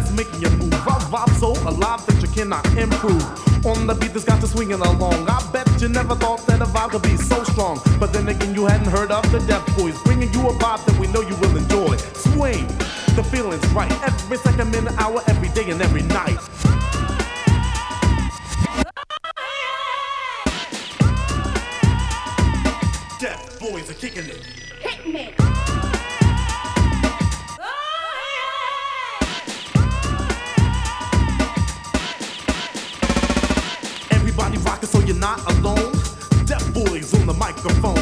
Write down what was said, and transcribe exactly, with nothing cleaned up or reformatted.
that's making you move. I vibe so alive that you cannot improve. On the beat that's got you swinging along. I bet you never thought that a vibe could be so strong. But then again, you hadn't heard of the Deaf Boys, bringing you a vibe that we know you will enjoy. Swing, the feeling's right. Every second, minute, hour, every day and every night. Deaf Boys are kicking it. Hit me. Everybody rocking so you're not alone. Deaf Boys on the microphone.